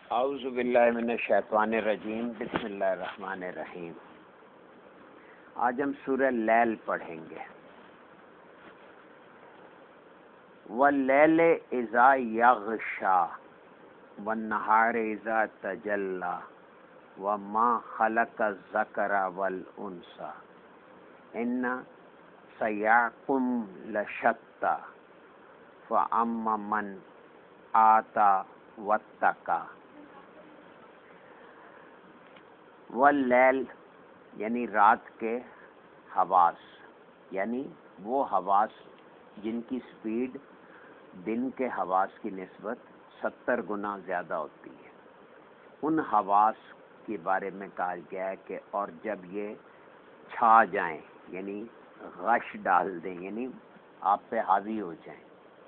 اعوذ باللہ من الشیطان الرجیم، بسم اللہ الرحمن الرحیم۔ آج ہم سورہ لیل پڑھیں گے۔ واللیل اذا یغشا والنہار اذا تجلی وما خلق الذکر والانثی ان سعیکم لشتی فاما من آتی واتقی۔ واللیل یعنی رات کے حواس، یعنی وہ حواس جن کی سپیڈ دن کے حواس کی نسبت 70 گنا زیادہ ہوتی ہے، ان حواس کے بارے میں کہا گیا ہے کہ اور جب یہ چھا جائیں یعنی غش ڈال دیں، یعنی آپ پہ حاوی ہو جائیں۔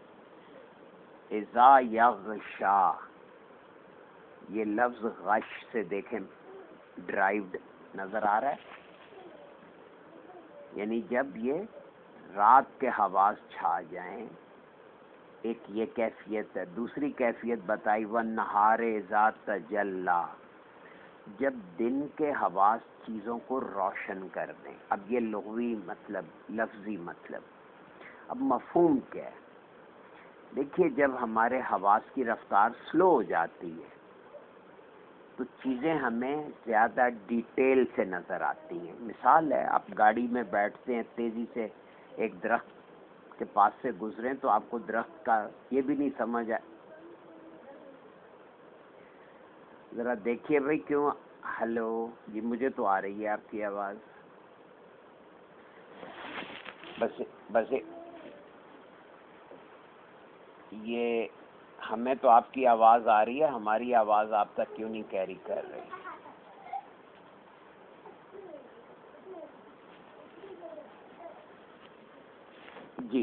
اذا یغشا، یہ لفظ غش سے دیکھیں ڈرائیوڈ نظر آ رہا ہے، یعنی جب یہ رات کے حواس چھا جائیں، ایک یہ کیفیت ہے۔ دوسری کیفیت بتائی والنہار اذا تجلی، جب دن کے حواس چیزوں کو روشن کر دیں۔ اب یہ لغوی مطلب، لفظی مطلب، اب مفہوم کیا ہے؟ دیکھیے، جب ہمارے حواس کی رفتار سلو ہو جاتی ہے تو چیزیں ہمیں زیادہ ڈیٹیل سے نظر آتی ہیں۔ مثال ہے، آپ گاڑی میں بیٹھتے ہیں، تیزی سے ایک درخت کے پاس سے گزریں تو آپ کو درخت کا یہ بھی نہیں سمجھ آئے۔ ذرا دیکھیے بھائی، کیوں؟ ہلو جی، مجھے تو آ رہی ہے آپ کی آواز۔ بس یہ ہمیں تو آپ کی آواز آ رہی ہے، ہماری آواز آپ تک کیوں نہیں کیری کر رہی؟ جی،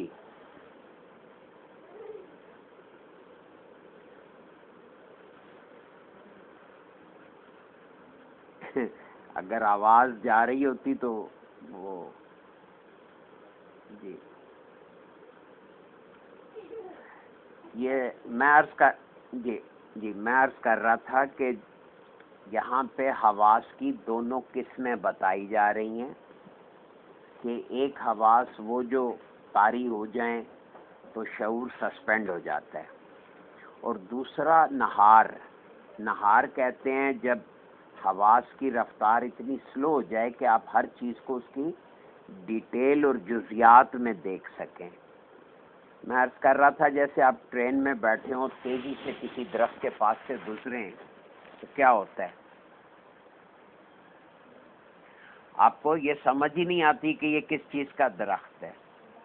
اگر آواز جا رہی ہوتی تو وہ جی، یہ میں عرض کر رہا تھا کہ یہاں پہ حواس کی دونوں قسمیں بتائی جا رہی ہیں کہ ایک حواس وہ جو طاری ہو جائیں تو شعور سسپینڈ ہو جاتا ہے، اور دوسرا نہار کہتے ہیں جب حواس کی رفتار اتنی سلو ہو جائے کہ آپ ہر چیز کو اس کی ڈیٹیل اور جزیات میں دیکھ سکیں۔ میں عرض کر رہا تھا جیسے آپ ٹرین میں بیٹھے ہوں، تیزی سے کسی درخت کے پاس سے گزریں تو کیا ہوتا ہے؟ آپ کو یہ سمجھ ہی نہیں آتی کہ یہ کس چیز کا درخت ہے،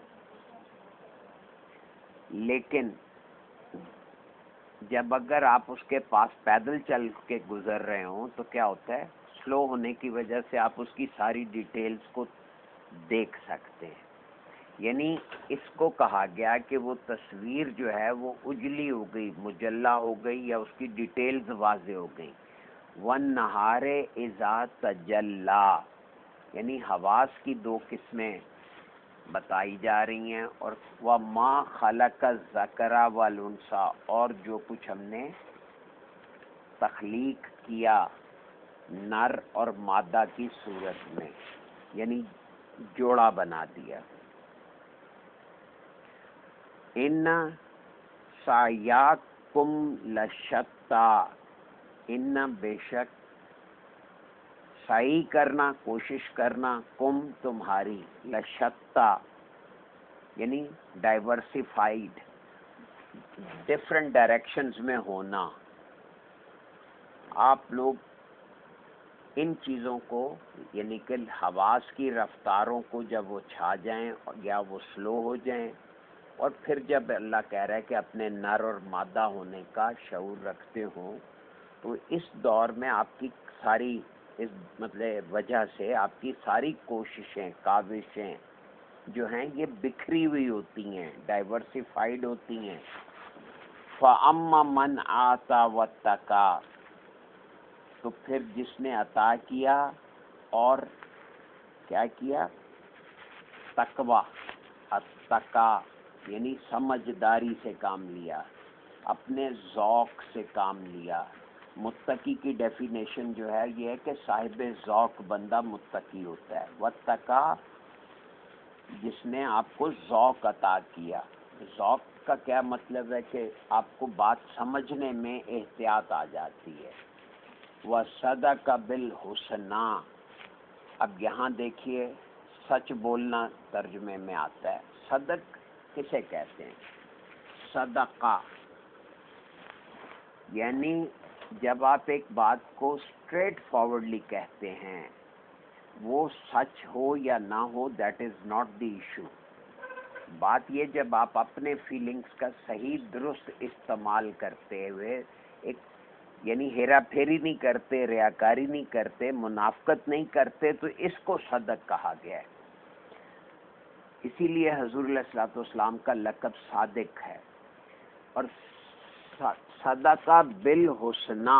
لیکن جب اگر آپ اس کے پاس پیدل چل کے گزر رہے ہوں تو کیا ہوتا ہے؟ سلو ہونے کی وجہ سے آپ اس کی ساری ڈیٹیلز کو دیکھ سکتے ہیں۔ یعنی اس کو کہا گیا کہ وہ تصویر جو ہے وہ اجلی ہو گئی، مجلی ہو گئی، یا اس کی ڈیٹیلز واضح ہو گئی۔ والنہار اذا تجلی، یعنی حواس کی دو قسمیں بتائی جا رہی ہیں، اور وما خلق الذکر والانثی، اور جو کچھ ہم نے تخلیق کیا نر اور مادہ کی صورت میں، یعنی جوڑا بنا دیا۔ ان سعیکم لشتی، ان بے شک، سعی کرنا، کوشش کرنا، کم تمہاری، لشتی یعنی ڈائیورسیفائیڈ، ڈفرینٹ ڈائریکشنز میں ہونا۔ آپ لوگ ان چیزوں کو، یعنی کہ حواس کی رفتاروں کو جب وہ چھا جائیں یا وہ سلو ہو جائیں، اور پھر جب اللہ کہہ رہا ہے کہ اپنے نر اور مادہ ہونے کا شعور رکھتے ہوں، تو اس دور میں آپ کی ساری، اس مطلب وجہ سے آپ کی ساری کوششیں، کاوشیں جو ہیں یہ بکھری ہوئی ہوتی ہیں، ڈائیورسیفائیڈ ہوتی ہیں۔ فَأَمَّا مَنْ آتَى وَاتَّقَى، تو پھر جس نے عطا کیا اور کیا کیا؟ تقوی، اتقا یعنی سمجھداری سے کام لیا، اپنے ذوق سے کام لیا، متقی کی ڈیفینیشن جو ہے یہ ہے کہ صاحب ذوق بندہ متقی ہوتا ہے. واتقا جس نے آپ کو ذوق عطا کیا. ذوق کا کیا مطلب ہے کہ آپ کو بات سمجھنے میں احتیاط آ جاتی ہے. وصدق بالحسنی، اب یہاں دیکھیے سچ بولنا ترجمے میں آتا ہے. صدق کسے کہتے ہیں؟ صدقہ یعنی جب آپ ایک بات کو اسٹریٹ فارورڈلی کہتے ہیں، وہ سچ ہو یا نہ ہو that is not the issue. بات یہ جب آپ اپنے فیلنگز کا صحیح درست استعمال کرتے ہوئے ایک یعنی ہیرا پھیری نہیں کرتے، ریاکاری نہیں کرتے، منافقت نہیں کرتے، تو اس کو صدق کہا گیا ہے. اسی لیے حضور علیہ الصلوۃ والسلام کا لقب صادق ہے. اور صدقہ بالحسنی،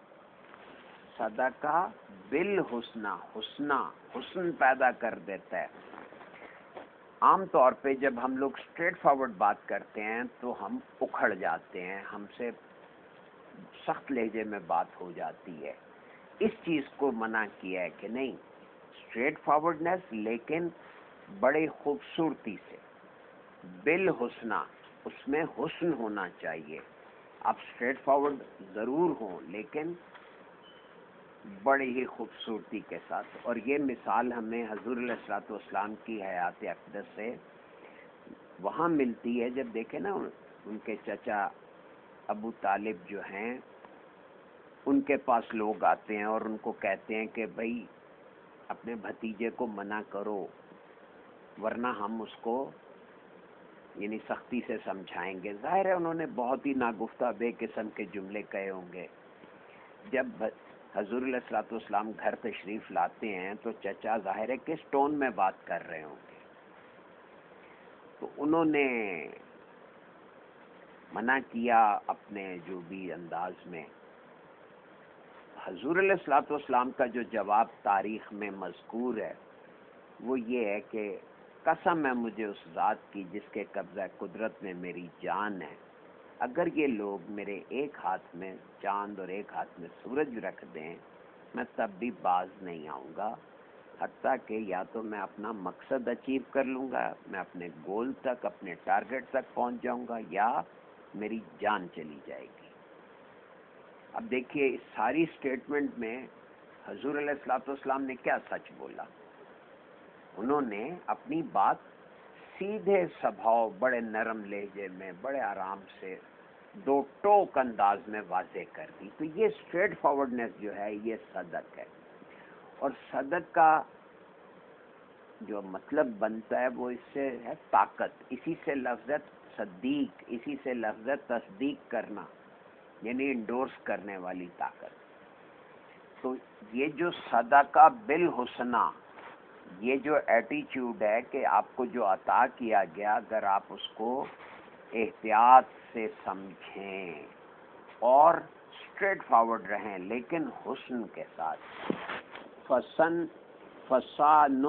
صدقہ بالحسنی، حسن پیدا کر دیتا ہے. عام طور پہ جب ہم لوگ اسٹریٹ فارورڈ بات کرتے ہیں تو ہم اکھڑ جاتے ہیں، ہم سے سخت لہجے میں بات ہو جاتی ہے. اس چیز کو منع کیا ہے کہ نہیں، اسٹریٹ فارورڈنس لیکن بڑے خوبصورتی سے، بالحسنی، اس میں حسن ہونا چاہیے. آپ اسٹریٹ فارورڈ ضرور ہوں لیکن بڑی ہی خوبصورتی کے ساتھ. اور یہ مثال ہمیں حضور علیہ الصلوۃ والسلام کی حیات اقدس سے وہاں ملتی ہے جب دیکھیں نا ان کے چچا ابو طالب جو ہیں ان کے پاس لوگ آتے ہیں اور ان کو کہتے ہیں کہ بھائی اپنے بھتیجے کو منع کرو ورنہ ہم اس کو یعنی سختی سے سمجھائیں گے. ظاہر ہے انہوں نے بہت ہی ناگفتہ بے قسم کے جملے کہے ہوں گے. جب حضور علیہ الصلوۃ والسلام گھر تشریف لاتے ہیں تو چچا ظاہر ہے کس ٹون میں بات کر رہے ہوں گے، تو انہوں نے منع کیا اپنے جو بھی انداز میں. حضور علیہ الصلوۃ والسلام کا جو جواب تاریخ میں مذکور ہے وہ یہ ہے کہ قسم ہے مجھے اس ذات کی جس کے قبضہ قدرت میں میری جان ہے، اگر یہ لوگ میرے ایک ہاتھ میں چاند اور ایک ہاتھ میں سورج رکھ دیں میں تب بھی باز نہیں آؤں گا، حتیٰ کہ یا تو میں اپنا مقصد اچیو کر لوں گا، میں اپنے گول تک، اپنے ٹارگٹ تک پہنچ جاؤں گا، یا میری جان چلی جائے گی. اب دیکھیے اس ساری اسٹیٹمنٹ میں حضور علیہ الصلوۃ والسلام نے کیا سچ بولا؟ انہوں نے اپنی بات سیدھے سبھاؤ، بڑے نرم لہجے میں، بڑے آرام سے، دو ٹوک انداز میں واضح کر دی. تو یہ اسٹریٹ فارورڈنس جو ہے یہ صدق ہے. اور صدق کا جو مطلب بنتا ہے وہ اس سے ہے طاقت. اسی سے لفظ صدیق، اسی سے لفظ تصدیق کرنا یعنی انڈورس کرنے والی طاقت. تو یہ جو صدقہ بالحسنی، یہ جو ایٹیچیوڈ ہے کہ آپ کو جو عطا کیا گیا اگر آپ اس کو احتیاط سے سمجھیں اور اسٹریٹ فارورڈ رہیں لیکن حسن کے ساتھ، فَسَنُيَسِّرُهُ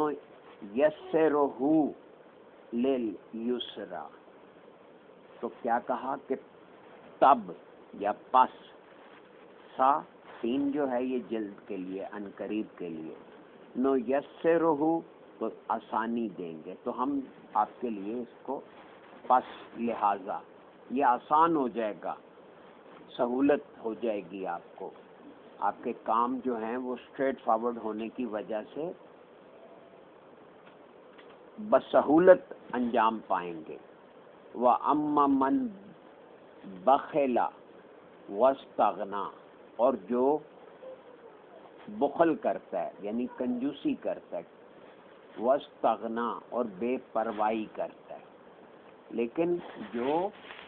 لِلْيُسْرَىٰ، تو کیا کہا کہ تب یا پس، سا سین جو ہے یہ جلد کے لیے، ان قریب کے لیے، نو یسرہ تو آسانی دیں گے، تو ہم آپ کے لیے اس کو پس لہذا یہ آسان ہو جائے گا، سہولت ہو جائے گی آپ کو، آپ کے کام جو ہیں وہ اسٹریٹ فارورڈ ہونے کی وجہ سے بسہولت انجام پائیں گے. وَأَمَّا مَنْ بَخِلَ وَاسْتَغْنَىٰ، اور جو بخل کرتا ہے یعنی کنجوسی کرتا ہے، وَاسْتَغْنَىٰ اور بے پرواہی کرتا ہے، لیکن جو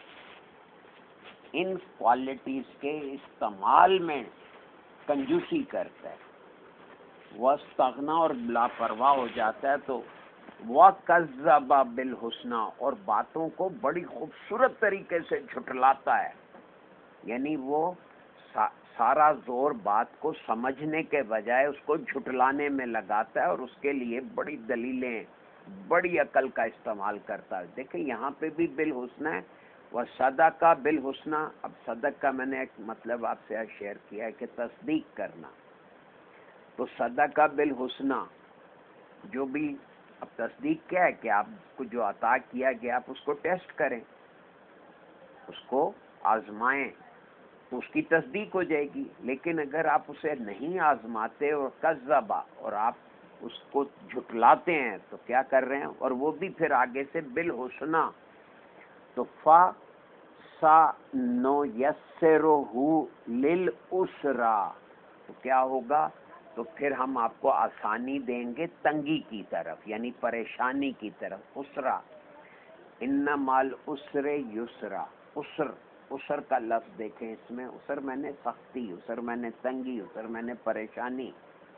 ان کوالٹیز کے استعمال میں کنجوسی کرتا ہے، وَاسْتَغْنَىٰ اور لاپرواہ ہو جاتا ہے، تو وَكَذَّبَ بِالْحُسْنَىٰ اور باتوں کو بڑی خوبصورت طریقے سے جھٹلاتا ہے، یعنی وہ سارا زور بات کو سمجھنے کے بجائے اس کو جھٹلانے میں لگاتا ہے اور اس کے لیے بڑی دلیلیں، بڑی عقل کا استعمال کرتا ہے. دیکھیں یہاں پہ بھی بالحسنہ ہے، وصدقہ بالحسنی، اب صدق کا میں نے ایک مطلب آپ سے شیئر کیا ہے کہ تصدیق کرنا، تو صدقہ بالحسنی جو بھی، اب تصدیق کیا ہے کہ آپ کو جو عطا کیا گیا آپ اس کو ٹیسٹ کریں، اس کو آزمائیں، تو اس کی تصدیق ہو جائے گی. لیکن اگر آپ اسے نہیں آزماتے اور کذبا، اور آپ اس کو جھٹلاتے ہیں، تو کیا کر رہے ہیں، اور وہ بھی پھر آگے سے بالحسنی، تو فا سا نو یسرہ للعسرا، تو کیا ہوگا، تو پھر ہم آپ کو آسانی دیں گے تنگی کی طرف، یعنی پریشانی کی طرف. اسرا، ان مال اسر یسرا، اسر کا لفظ دیکھیں، اس میں اسر میں نے سختی، اسر میں نے تنگی، اسر میں نے پریشانی.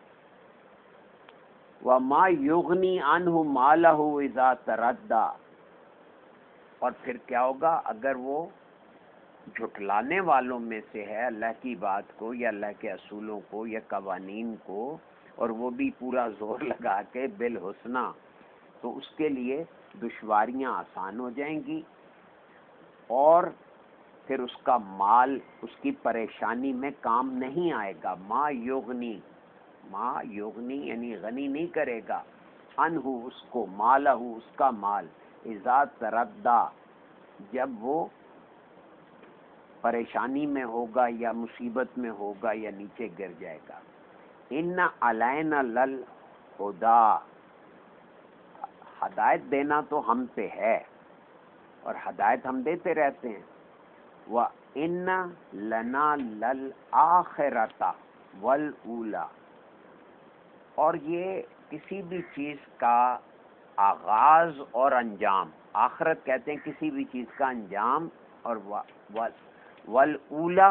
وما یغنی عنہ مالہ اذا تردی، اور پھر کیا ہوگا اگر وہ جھٹلانے والوں میں سے ہے اللہ کی بات کو یا اللہ کے اصولوں کو یا قوانین کو، اور وہ بھی پورا زور لگا کے بالحسنی، تو اس کے لیے دشواریاں آسان ہو جائیں گی، اور پھر اس کا مال اس کی پریشانی میں کام نہیں آئے گا. ما یغنی یعنی غنی نہیں کرے گا، عنہ اس کو، مالہ اس کا مال، اذا تردی جب وہ پریشانی میں ہوگا یا مصیبت میں ہوگا یا نیچے گر جائے گا. ان علینا للہدی، ہدایت دینا تو ہم پہ ہے اور ہدایت ہم دیتے رہتے ہیں. وَإِنَّ لَنَا لَلْآخِرَةَ وَالْأُولَى، اور یہ کسی بھی چیز کا آغاز اور انجام، آخرت کہتے ہیں کسی بھی چیز کا انجام، اور والأولی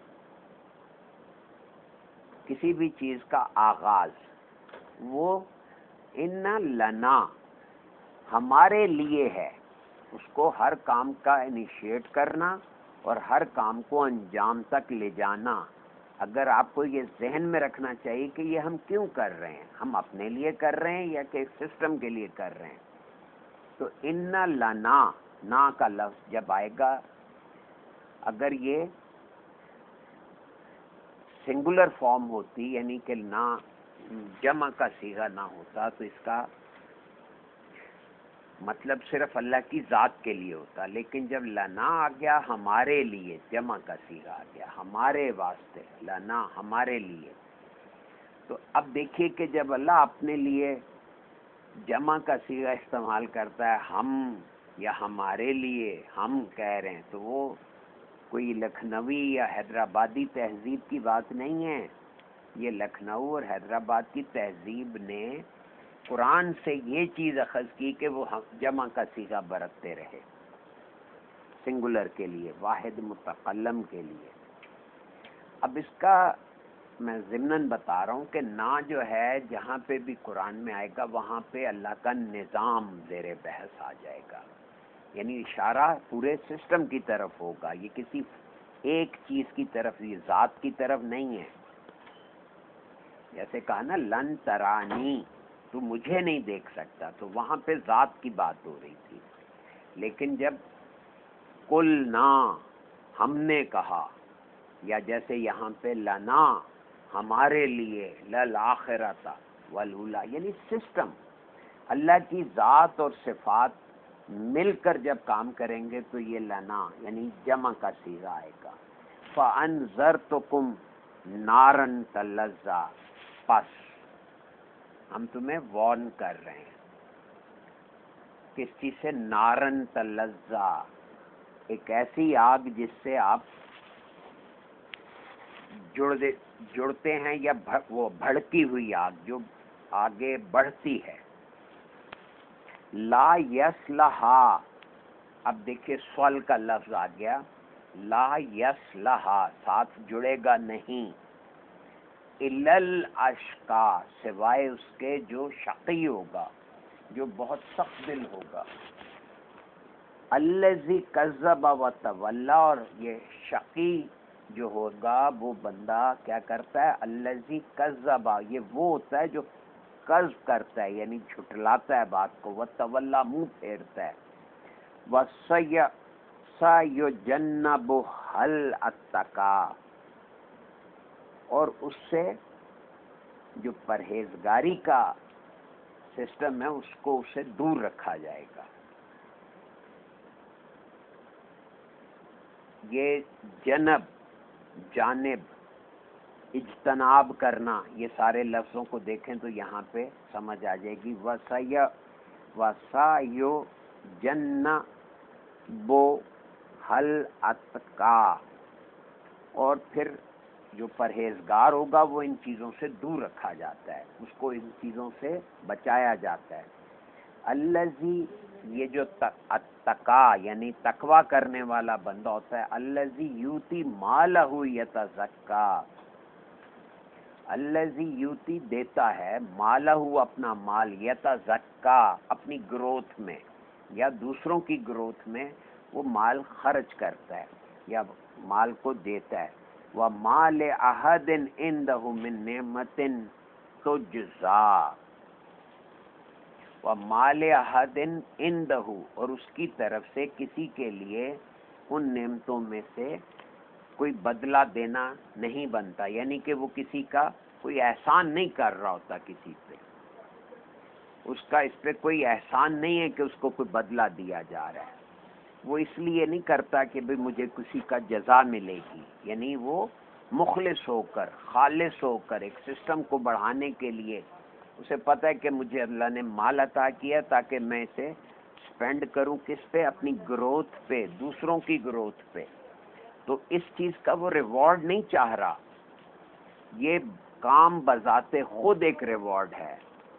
کسی بھی چیز کا آغاز. وہ ان لنا ہمارے لیے ہے، اس کو ہر کام کا انیشیٹ کرنا اور ہر کام کو انجام تک لے جانا. اگر آپ کو یہ ذہن میں رکھنا چاہیے کہ یہ ہم کیوں کر رہے ہیں، ہم اپنے لیے کر رہے ہیں یا کہ سسٹم کے لیے کر رہے ہیں. تو ان لنا، نا کا لفظ جب آئے گا، اگر یہ سنگولر فارم ہوتی یعنی کہ نا جمع کا صیغہ نہ ہوتا، تو اس کا مطلب صرف اللہ کی ذات کے لیے ہوتا. لیکن جب لنا آ گیا ہمارے لیے، جمع کا صیغہ آ گیا ہمارے واسطے، لنا ہمارے لیے، تو اب دیکھیے کہ جب اللہ اپنے لیے جمع کا صیغہ استعمال کرتا ہے، ہم یا ہمارے لیے ہم کہہ رہے ہیں، تو وہ کوئی لکھنوی یا حیدرآبادی تہذیب کی بات نہیں ہے. یہ لکھنؤ اور حیدرآباد کی تہذیب نے قرآن سے یہ چیز اخذ کی کہ وہ جمع کا صیغہ برتتے رہے، سنگولر کے لیے، واحد متکلم کے لیے. اب اس کا میں ضمناً بتا رہا ہوں کہ نا جو ہے جہاں پہ بھی قرآن میں آئے گا وہاں پہ اللہ کا نظام زیر بحث آ جائے گا، یعنی اشارہ پورے سسٹم کی طرف ہوگا، یہ کسی ایک چیز کی طرف، یہ ذات کی طرف نہیں ہے. جیسے کہا نا لن ترانی، تو مجھے نہیں دیکھ سکتا، تو وہاں پہ ذات کی بات ہو رہی تھی. لیکن جب قلنا ہم نے کہا، یا جیسے یہاں پہ لنا ہمارے لیے، للآخرۃ والأولی یعنی سسٹم، اللہ کی ذات اور صفات مل کر جب کام کریں گے تو یہ لنا یعنی جمع کا صیغہ آئے گا. فَأَنذَرْتُكُمْ نَارًا تَلَظَّىٰ، پس ہم تمہیں وارن کر رہے ہیں کس چیز سے، نارن تلظیٰ، ایک ایسی آگ جس سے آپ جڑتے ہیں، یا وہ بھڑکی ہوئی آگ جو آگے بڑھتی ہے. لا یصلھا، اب دیکھیے سول کا لفظ آ گیا، لا یصلھا ساتھ جڑے گا نہیں، الا الاشقی سوائے اس کے جو شقی ہوگا، جو بہت سخت دل ہوگا. الذی کذب وتولی، اور یہ شقی جو ہوگا وہ بندہ کیا کرتا ہے، الذی کذب، یہ وہ ہوتا ہے جو کذب کرتا ہے یعنی جھٹلاتا ہے بات کو، وتولی منہ پھیرتا ہے. وَسَيُجَنَّبُهَا الْأَتَّقَى، اور اس سے جو پرہیزگاری کا سسٹم ہے اس کو اسے دور رکھا جائے گا. یہ جنب، جانب، اجتناب کرنا، یہ سارے لفظوں کو دیکھیں تو یہاں پہ سمجھ آ جائے گی. وَسَيُجَنَّبُهَا الْأَتْقَى، اور پھر جو پرہیزگار ہوگا وہ ان چیزوں سے دور رکھا جاتا ہے، اس کو ان چیزوں سے بچایا جاتا ہے. الذی، یہ جو اتقا یعنی تقوی کرنے والا بندہ ہوتا ہے، الذی یوتی مالہ یتزکا، الذی یوتی دیتا ہے، مالہ اپنا مال، یتزکا اپنی گروتھ میں یا دوسروں کی گروتھ میں وہ مال خرچ کرتا ہے یا مال کو دیتا ہے. وَمَا لِأَحَدٍ عِندَهُ مِن نِعْمَةٍ تُجْزَى، وَمَا لِأَحَدٍ عِندَهُ، اور اس کی طرف سے کسی کے لیے ان نعمتوں میں سے کوئی بدلہ دینا نہیں بنتا، یعنی کہ وہ کسی کا کوئی احسان نہیں کر رہا ہوتا کسی پہ، اس کا اس پہ کوئی احسان نہیں ہے کہ اس کو کوئی بدلہ دیا جا رہا ہے. وہ اس لیے نہیں کرتا کہ بھئی مجھے کسی کا جزا ملے گی، یعنی وہ مخلص ہو کر، خالص ہو کر، ایک سسٹم کو بڑھانے کے لیے اسے پتہ ہے کہ مجھے اللہ نے مال عطا کیا تاکہ میں اسے اسپینڈ کروں کس پہ، اپنی گروتھ پہ، دوسروں کی گروتھ پہ. تو اس چیز کا وہ ریوارڈ نہیں چاہ رہا، یہ کام بذات خود ایک ریوارڈ ہے.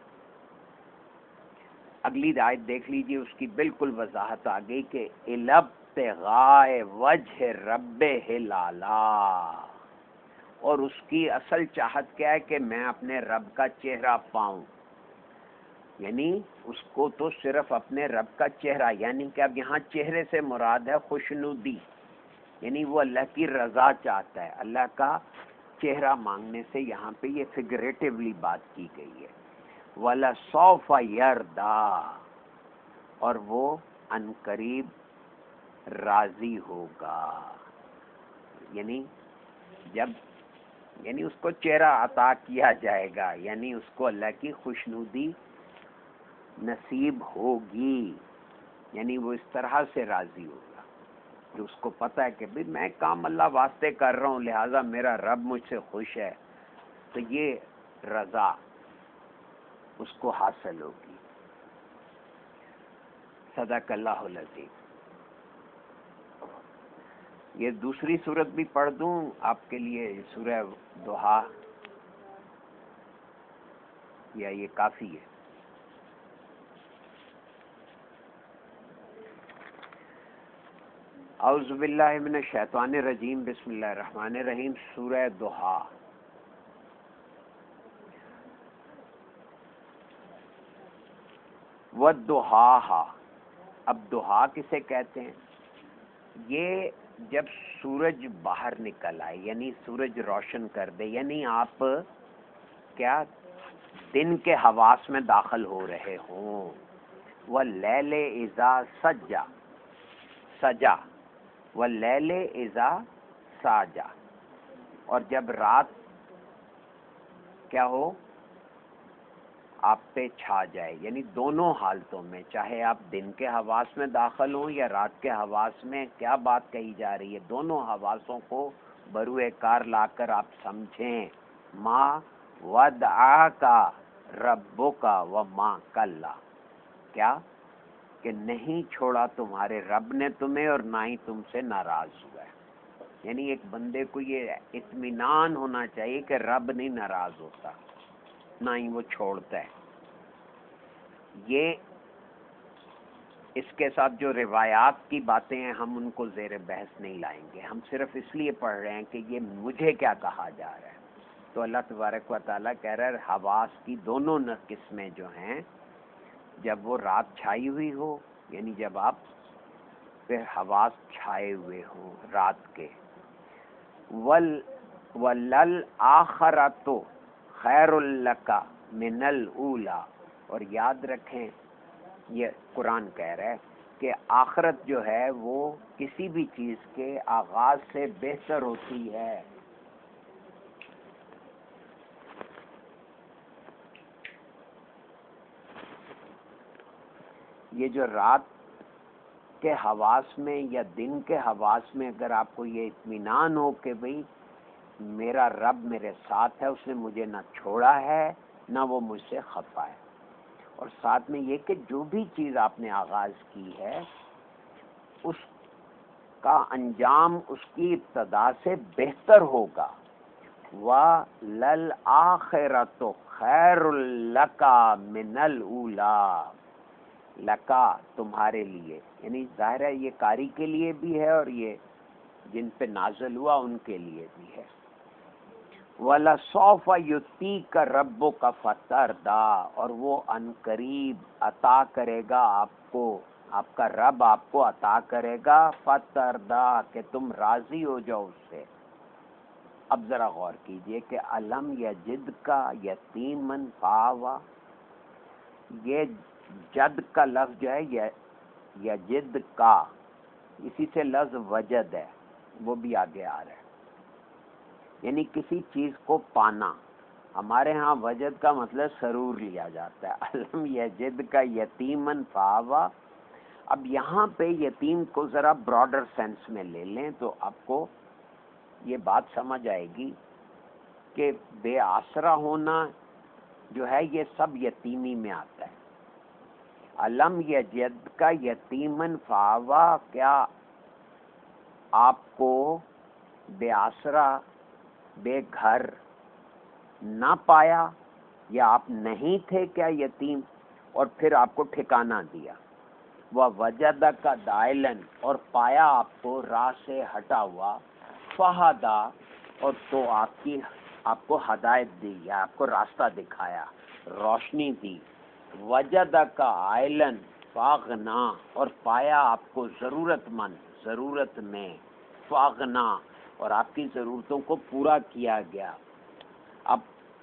اگلی آیت دیکھ لیجیے، اس کی بالکل وضاحت آ گئی کہ الابتغاء وجہ ربہ الاعلی، اور اس کی اصل چاہت کیا ہے کہ میں اپنے رب کا چہرہ پاؤں. یعنی اس کو تو صرف اپنے رب کا چہرہ، یعنی کہ اب یہاں چہرے سے مراد ہے خوشنودی، یعنی وہ اللہ کی رضا چاہتا ہے. اللہ کا چہرہ مانگنے سے یہاں پہ یہ فگریٹیولی بات کی گئی ہے. وَلَسَوْفَ يَرْضَى، اور وہ عنقریب راضی ہوگا. یعنی جب، یعنی اس کو چہرہ عطا کیا جائے گا، یعنی اس کو اللہ کی خوشنودی نصیب ہوگی، یعنی وہ اس طرح سے راضی ہوگا کہ اس کو پتہ ہے کہ بھئی میں کام اللہ واسطے کر رہا ہوں، لہٰذا میرا رب مجھ سے خوش ہے، تو یہ رضا اس کو حاصل ہوگی. صدق اللہ العظیم. یہ دوسری صورت بھی پڑھ دوں آپ کے لیے، سورہ ضحیٰ، یا یہ کافی ہے؟ اعوذ باللہ من الشیطان الرجیم، بسم اللہ الرحمن الرحیم. سورہ ضحیٰ. وَالضُّحَاهَا، اب ضحیٰ کسے کہتے ہیں؟ یہ جب سورج باہر نکل آئے، یعنی سورج روشن کر دے، یعنی آپ کیا دن کے حواس میں داخل ہو رہے ہوں. وَاللَّيْلِ إِذَا سَجَّى، سجا، وَاللَّيْلِ إِذَا سَاجَى، اور جب رات کیا ہو، آپ پہ چھا جائے، یعنی دونوں حالتوں میں، چاہے آپ دن کے حواس میں داخل ہوں یا رات کے حواس میں. کیا بات کہی جا رہی ہے؟ دونوں حواسوں کو بروئے کار لا کر آپ سمجھیں. ما ودعاک ربک وما قلی، کیا کہ نہیں چھوڑا تمہارے رب نے تمہیں اور نہ ہی تم سے ناراض ہوا ہے. یعنی ایک بندے کو یہ اطمینان ہونا چاہیے کہ رب نہیں ناراض ہوتا، نہ ہی وہ چھوڑتا ہے. یہ اس کے ساتھ جو روایات کی باتیں ہیں ہم ان کو زیر بحث نہیں لائیں گے، ہم صرف اس لیے پڑھ رہے ہیں کہ یہ مجھے کیا کہا جا رہا ہے. تو اللہ تبارک و تعالیٰ کہہ رہا ہے حواس کی دونوں قسمیں جو ہیں، جب وہ رات چھائی ہوئی ہو، یعنی جب آپ پہ حواس چھائے ہوئے ہوں رات کے. وَلَلْآخِرَةُ خَيْرٌ لَكَ مِنَ الْأُولَى، اور یاد رکھیں یہ قرآن کہہ رہا ہے کہ آخرت جو ہے وہ کسی بھی چیز کے آغاز سے بہتر ہوتی ہے. یہ جو رات کے حواس میں یا دن کے حواس میں اگر آپ کو یہ اطمینان ہو کہ بھئی میرا رب میرے ساتھ ہے، اس نے مجھے نہ چھوڑا ہے نہ وہ مجھ سے خفا ہے، اور ساتھ میں یہ کہ جو بھی چیز آپ نے آغاز کی ہے اس کا انجام اس کی ابتدا سے بہتر ہوگا. وَلَلْآخِرَةُ خَيْرٌ لَكَ مِنَ الْأُولَىٰ، لَكَا تمہارے لیے، یعنی ظاہر ہے یہ قاری کے لیے بھی ہے اور یہ جن پہ نازل ہوا ان کے لیے بھی ہے. وَلَسَوْفَ يُعْطِيكَ رَبُّكَ فَتَرْضَىٰ، اور وہ عنقریب عطا کرے گا آپ کو، آپ کا رب آپ کو عطا کرے گا فَتَرْضَىٰ، کہ تم راضی ہو جاؤ اس سے. اب ذرا غور کیجئے کہ الم یجدک یتیمن فآویٰ، یہ جد کا لفظ جو ہے یجد کا، اسی سے لفظ وجد ہے وہ بھی آگے آ رہا ہے، یعنی کسی چیز کو پانا. ہمارے ہاں وجد کا مطلب سرور لیا جاتا ہے. الم یجد کا یتیمن فآویٰ. اب یہاں پہ یتیم کو ذرا براڈر سینس میں لے لیں تو آپ کو یہ بات سمجھ آئے گی کہ بے آسرا ہونا جو ہے یہ سب یتیمی میں آتا ہے. الم یجد کا یتیمن فآویٰ، کیا آپ کو بے آسرا بے گھر نہ پایا، یا آپ نہیں تھے کیا یتیم اور پھر آپ کو ٹھکانہ دیا. وَوَجَدَكَ ضَالًا، اور پایا آپ کو راہ سے ہٹا ہوا. فَهَدَىٰ، اور تو آپ کو ہدایت دی یا آپ کو راستہ دکھایا، روشنی دی. وَجَدَكَ عَائِلًا فَأَغْنَىٰ، اور پایا آپ کو ضرورت مند ضرورت میں. فَأَغْنَىٰ، اور آپ کی ضرورتوں کو پورا کیا گیا. اب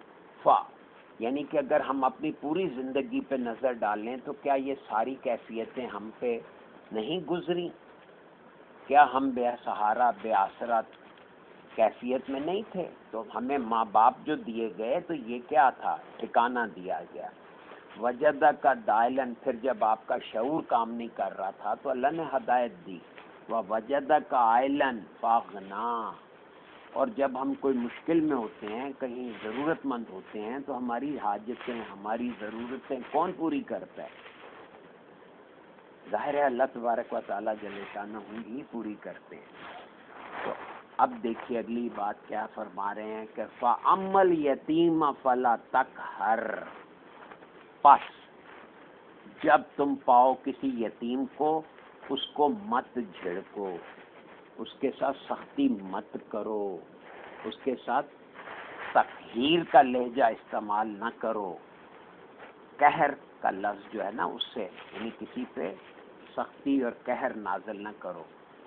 یعنی کہ اگر ہم اپنی پوری زندگی پہ نظر ڈالیں تو کیا یہ ساری کیفیتیں ہم پہ نہیں گزری؟ کیا ہم بے سہارا بے آسرا کیفیت میں نہیں تھے؟ تو ہمیں ماں باپ جو دیے گئے تو یہ کیا تھا؟ ٹھکانہ دیا گیا. وجدک ضالًا، پھر جب آپ کا شعور کام نہیں کر رہا تھا تو اللہ نے ہدایت دی. ووجدک عائلاً فاغنیٰ، اور جب ہم کوئی مشکل میں ہوتے ہیں، کہیں ضرورت مند ہوتے ہیں تو ہماری حاجتیں ہماری ضرورتیں کون پوری کرتا ہے؟ ظاہر ہے اللہ تبارک و تعالیٰ جل شانہ ہی پوری کرتے ہیں. تو اب دیکھیے اگلی بات کیا فرما رہے ہیں کہ فَأَمَّا الْيَتِيمَ فَلَا تَقْهَرْ، پس جب تم پاؤ کسی یتیم کو اس کو مت جھڑکو، اس کے ساتھ سختی مت کرو، اس کے ساتھ تقہیر کا لہجہ استعمال نہ کرو. قہر کا لفظ جو ہے نا اس سے، یعنی کسی پہ سختی اور قہر نازل نہ کرو.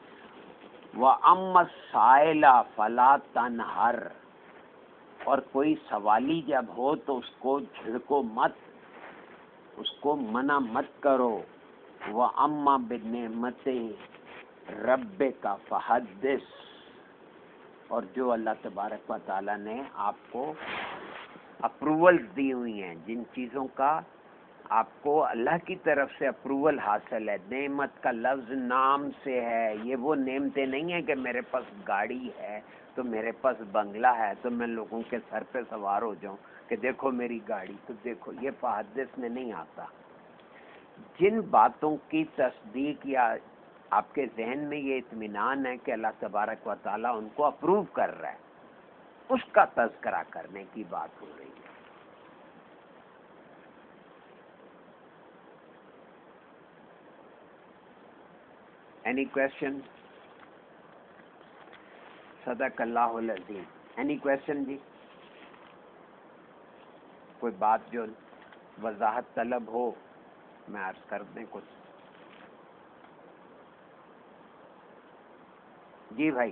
وَأَمَّا السَّائِلَ فَلَا تَنْهَرْ، اور کوئی سوالی جب ہو تو اس کو جھڑکو مت، اس کو منع مت کرو. وَأَمَّا بِنِعْمَتِ رَبِّكَ فَحَدِّثْ، اور جو اللہ تبارک و تعالیٰ نے آپ کو اپروول دی ہوئی ہیں، جن چیزوں کا آپ کو اللہ کی طرف سے اپروول حاصل ہے. نعمت کا لفظ نام سے ہے، یہ وہ نعمتیں نہیں ہیں کہ میرے پاس گاڑی ہے تو میرے پاس بنگلہ ہے تو میں لوگوں کے سر پہ سوار ہو جاؤں کہ دیکھو میری گاڑی، تو دیکھو یہ فحدث میں نہیں آتا. جن باتوں کی تصدیق یا آپ کے ذہن میں یہ اطمینان ہے کہ اللہ تبارک و تعالیٰ ان کو اپروو کر رہا ہے، اس کا تذکرہ کرنے کی بات ہو رہی ہے. Any question? صدق اللہ العظیم. Any question جی؟ کوئی بات جو وضاحت طلب ہو میں عرض کر دیں کچھ. جی بھائی.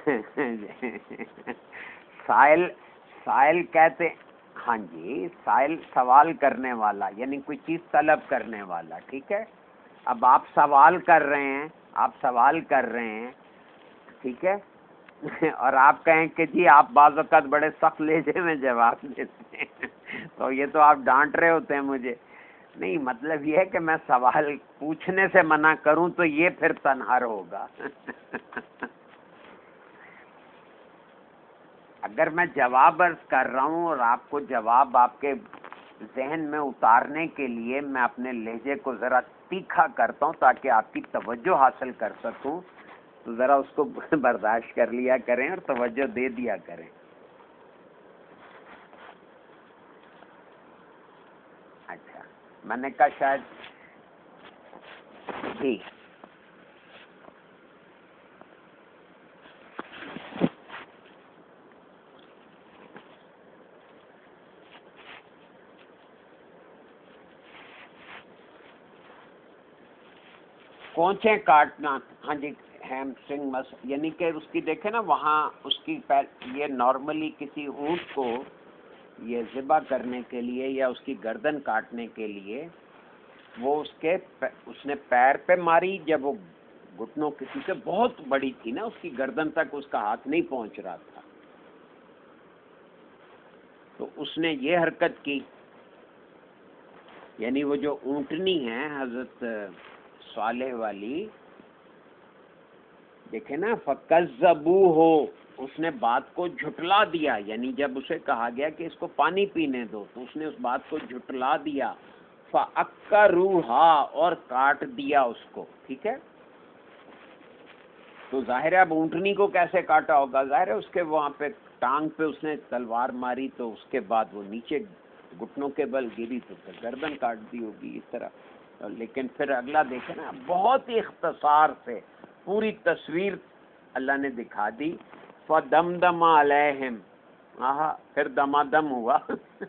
سائل سائل کہتے، ہاں جی، سائل سوال کرنے والا، یعنی کوئی چیز طلب کرنے والا، ٹھیک ہے. اب آپ سوال کر رہے ہیں، آپ سوال کر رہے ہیں، ٹھیک ہے، اور آپ کہیں کہ جی آپ بعض اوقات بڑے سخت لہجے میں جواب دیتے ہیں، تو یہ تو آپ ڈانٹ رہے ہوتے ہیں مجھے. نہیں، مطلب یہ ہے کہ میں سوال پوچھنے سے منع کروں تو یہ پھر تنہر ہوگا. اگر میں جواب عرض کر رہا ہوں اور آپ کو جواب آپ کے ذہن میں اتارنے کے لیے میں اپنے لہجے کو ذرا تیکھا کرتا ہوں تاکہ آپ کی توجہ حاصل کر سکوں، تو ذرا اس کو برداشت کر لیا کریں اور توجہ دے دیا کریں. اچھا، میں نے کہا شاید جی کونچے کاٹنا، ہاں جی، ہیم سٹرنگ یعنی کہ اس کی دیکھیں نا وہاں اس کی یہ نارملی کسی اونٹ کو یہ ذبح کرنے کے لیے یا اس کی گردن کاٹنے کے لیے وہ اس نے پیر پہ ماری، جب وہ گھٹنوں کسی سے بہت بڑی تھی نا، اس کی گردن تک اس کا ہاتھ نہیں پہنچ رہا تھا، تو اس نے یہ حرکت کی. یعنی وہ جو اونٹنی ہے حضرت صالح والی، دیکھیں نا، فَكَذَّبُوهُ، اس نے بات کو جھٹلا دیا. یعنی جب اسے کہا گیا کہ اس کو پانی پینے دو تو اس نے اس بات کو جھٹلا دیا. فَأَكَّرُوهَا، اور کاٹ دیا اس کو، ٹھیک ہے. تو ظاہر ہے اب اونٹنی کو کیسے کاٹا ہوگا؟ ظاہر ہے اس کے وہاں پہ ٹانگ پہ اس نے تلوار ماری تو اس کے بعد وہ نیچے گھٹنوں کے بل گری تو پھر گردن کاٹ دی ہوگی اس طرح. لیکن پھر اگلا دیکھیں نا، بہت ہی اختصار سے پوری تصویر اللہ نے دکھا دی. فَدَمْدَمَ عَلَيْهِمْ، آہا، پھر دمادم ہوا.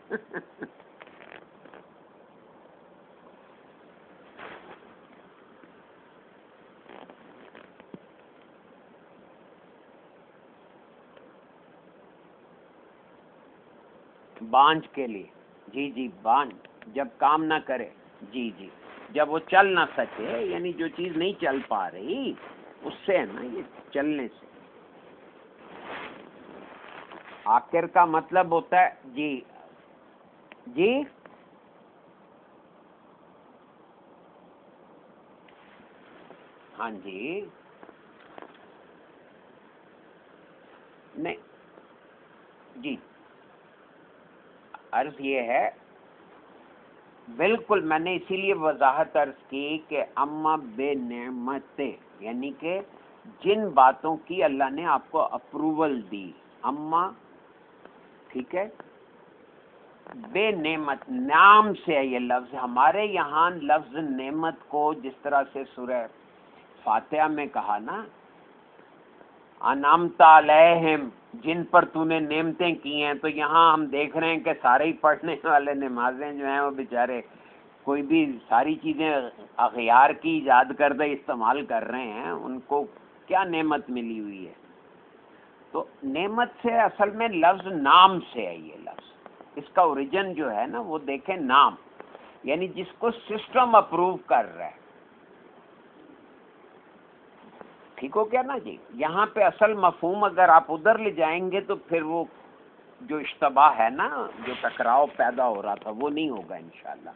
بانجھ کے لیے، جی جی، بانجھ جب کام نہ کرے، جی جی، جب وہ چل نہ سکے، یعنی جو چیز نہیں چل پا رہی اس سے ہے نا، یہ چلنے سے. آخر کا مطلب ہوتا ہے جی جی، ہاں جی، نہیں جی، عرض یہ ہے، بالکل، میں نے اسی لیے وضاحت عرض کی کہ اما بے نعمتیں، یعنی کہ جن باتوں کی اللہ نے آپ کو اپروول دی، اما، ٹھیک ہے، بے نعمت، نام سے ہے یہ لفظ. ہمارے یہاں لفظ نعمت کو جس طرح سے سورہ فاتحہ میں کہا نا، انعمت علیہم، جن پر تو نے نعمتیں کی ہیں، تو یہاں ہم دیکھ رہے ہیں کہ سارے ہی پڑھنے والے نمازیں جو ہیں وہ بیچارے کوئی بھی ساری چیزیں اغیار کی ایجاد کردہ استعمال کر رہے ہیں، ان کو کیا نعمت ملی ہوئی ہے. تو نعمت سے اصل میں لفظ نام سے ہے. یہ لفظ اس کا اوریجن جو ہے نا وہ دیکھیں نام، یعنی جس کو سسٹم اپروو کر رہا ہے. ٹھیک ہو گیا نا جی. یہاں پہ اصل مفہوم اگر آپ ادھر لے جائیں گے تو پھر وہ جو اشتباہ ہے نا، جو ٹکراؤ پیدا ہو رہا تھا، وہ نہیں ہوگا انشاءاللہ.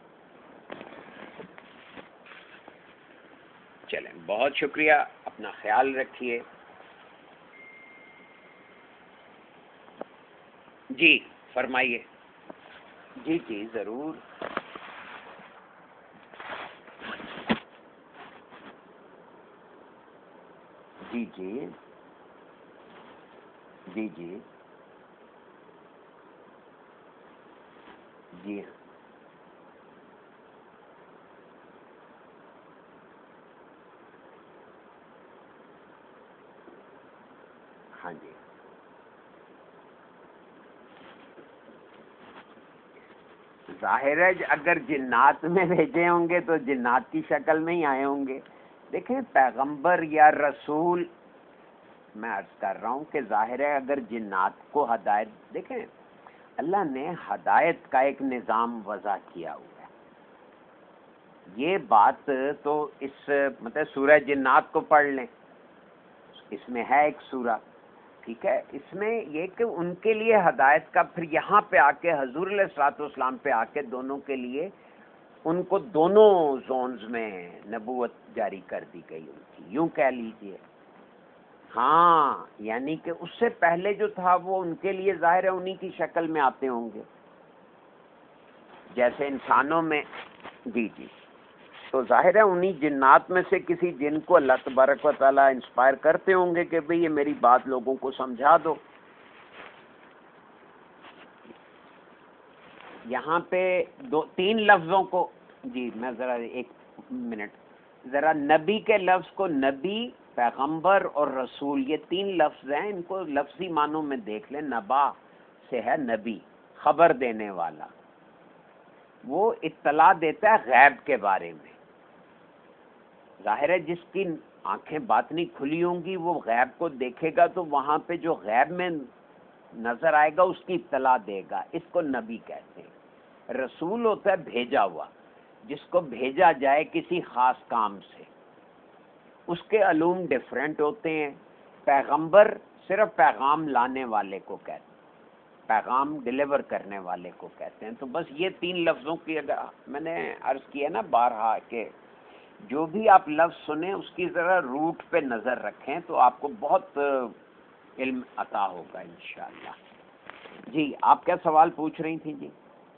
چلیں، بہت شکریہ، اپنا خیال رکھیے. جی فرمائیے. جی جی ضرور. جی جی جی جی جی ہاں جی. ظاہر ہے اگر جنات میں بھیجے ہوں گے تو جنات کی شکل میں ہی آئے ہوں گے. دیکھیں پیغمبر یا رسول میں عرض کر رہا ہوں کہ ظاہر ہے اگر جنات کو ہدایت، دیکھیں اللہ نے ہدایت کا ایک نظام وضع کیا ہوا ہے. یہ بات تو اس مطلب سورہ جنات کو پڑھ لیں، اس میں ہے ایک سورہ، ٹھیک ہے، اس میں یہ کہ ان کے لیے ہدایت کا، پھر یہاں پہ آ کے حضور علیہ الصلوۃ والسلام پہ آ کے دونوں کے لیے ان کو دونوں زونز میں نبوت جاری کر دی گئی ان کی، یوں کہہ لیجئے. ہاں یعنی کہ اس سے پہلے جو تھا وہ ان کے لیے ظاہر ہے انہی کی شکل میں آتے ہوں گے جیسے انسانوں میں. جی جی، تو ظاہر ہے انہی جنات میں سے کسی جن کو اللہ تبارک و تعالیٰ انسپائر کرتے ہوں گے کہ بھئی یہ میری بات لوگوں کو سمجھا دو. یہاں پہ تین لفظوں کو، جی میں ذرا ایک منٹ، ذرا نبی کے لفظ کو، نبی، پیغمبر اور رسول، یہ تین لفظ ہیں، ان کو لفظی معنوں میں دیکھ لیں. نبا سے ہے نبی، خبر دینے والا، وہ اطلاع دیتا ہے غیب کے بارے میں. ظاہر ہے جس کی آنکھیں باطنی کھلی ہوں گی وہ غیب کو دیکھے گا تو وہاں پہ جو غیب میں نظر آئے گا اس کی اطلاع دے گا، اس کو نبی کہتے ہیں. رسول ہوتا ہے بھیجا ہوا، جس کو بھیجا جائے کسی خاص کام سے، اس کے علوم ڈیفرنٹ ہوتے ہیں. پیغمبر صرف پیغام لانے والے کو کہتے ہیں، پیغام ڈیلیور کرنے والے کو کہتے ہیں. تو بس یہ تین لفظوں کی، اگر میں نے عرض کیا نا بارہا کہ جو بھی آپ لفظ سنیں اس کی ذرا روٹ پہ نظر رکھیں تو آپ کو بہت علم عطا ہوگا انشاءاللہ. جی آپ کیا سوال پوچھ رہی تھیں؟ جی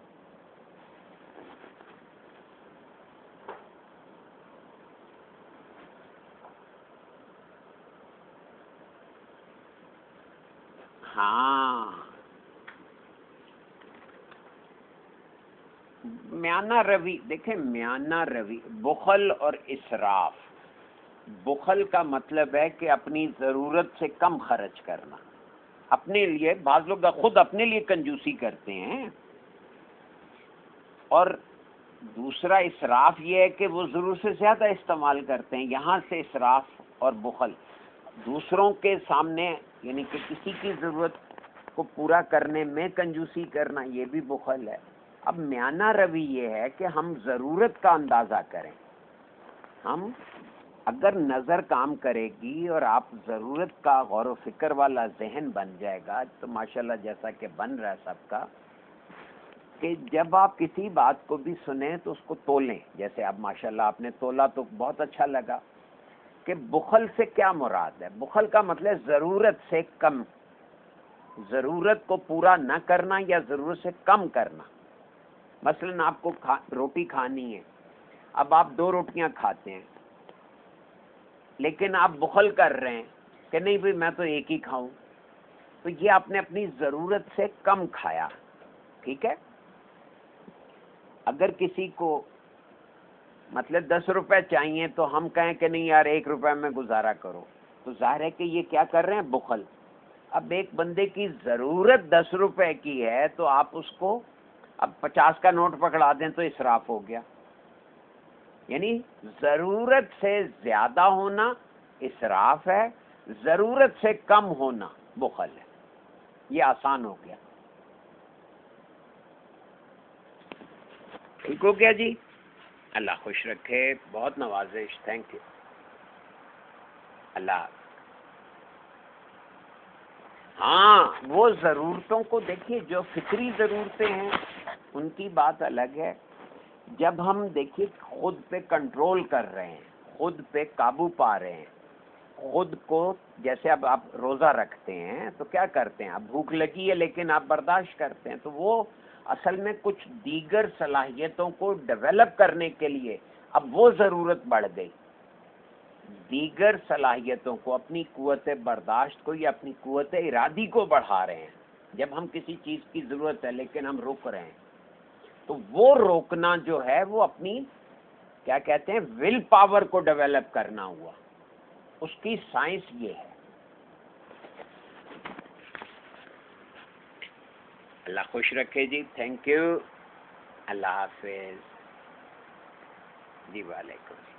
ہاں، میانہ روی، دیکھیں میانہ روی، بخل اور اسراف. بخل کا مطلب ہے کہ اپنی ضرورت سے کم خرچ کرنا اپنے لیے. بعض لوگ خود اپنے لیے کنجوسی کرتے ہیں، اور دوسرا اسراف یہ ہے کہ وہ ضرورت سے زیادہ استعمال کرتے ہیں. یہاں سے اسراف اور بخل، دوسروں کے سامنے یعنی کہ کسی کی ضرورت کو پورا کرنے میں کنجوسی کرنا، یہ بھی بخل ہے. اب میانہ روی یہ ہے کہ ہم ضرورت کا اندازہ کریں. ہم اگر نظر کام کرے گی اور آپ ضرورت کا غور و فکر والا ذہن بن جائے گا تو ماشاءاللہ جیسا کہ بن رہا ہے سب کا، کہ جب آپ کسی بات کو بھی سنیں تو اس کو تولیں. جیسے اب ماشاءاللہ آپ نے تولا تو بہت اچھا لگا. کہ بخل سے کیا مراد ہے؟ بخل کا مطلب ضرورت سے کم، ضرورت کو پورا نہ کرنا یا ضرورت سے کم کرنا. مثلا آپ کو روٹی کھانی ہے، اب آپ 2 روٹیاں کھاتے ہیں لیکن آپ بخل کر رہے ہیں کہ نہیں بھئی میں تو ایک ہی کھاؤں، تو یہ آپ نے اپنی ضرورت سے کم کھایا. ٹھیک ہے. اگر کسی کو مطلب 10 روپے چاہیے تو ہم کہیں کہ نہیں یار 1 روپے میں گزارا کرو، تو ظاہر ہے کہ یہ کیا کر رہے ہیں؟ بخل. اب ایک بندے کی ضرورت 10 روپے کی ہے تو آپ اس کو اب 50 کا نوٹ پکڑا دیں تو اسراف ہو گیا. یعنی ضرورت سے زیادہ ہونا اسراف ہے، ضرورت سے کم ہونا بخل ہے. یہ آسان ہو گیا. ٹھیک ہو گیا جی. اللہ خوش رکھے، بہت نوازش. Thank you. اللہ. ہاں وہ ضرورتوں کو دیکھیے، جو فطری ضرورتیں ہیں ان کی بات الگ ہے. جب ہم دیکھیے خود پہ کنٹرول کر رہے ہیں، خود پہ قابو پا رہے ہیں، خود کو، جیسے اب آپ روزہ رکھتے ہیں تو کیا کرتے ہیں؟ اب بھوک لگی ہے لیکن آپ برداشت کرتے ہیں، تو وہ اصل میں کچھ دیگر صلاحیتوں کو ڈیولپ کرنے کے لیے اب وہ ضرورت بڑھ گئی. دیگر صلاحیتوں کو، اپنی قوت برداشت کو یا اپنی قوت ارادی کو بڑھا رہے ہیں. جب ہم کسی چیز کی ضرورت ہے لیکن ہم رک رہے ہیں تو وہ روکنا جو ہے وہ اپنی کیا کہتے ہیں ول پاور کو ڈیولپ کرنا ہوا. اس کی سائنس یہ ہے. اللہ خوش رکھے جی. Thank you. اللہ حافظ جی. وعلیکم.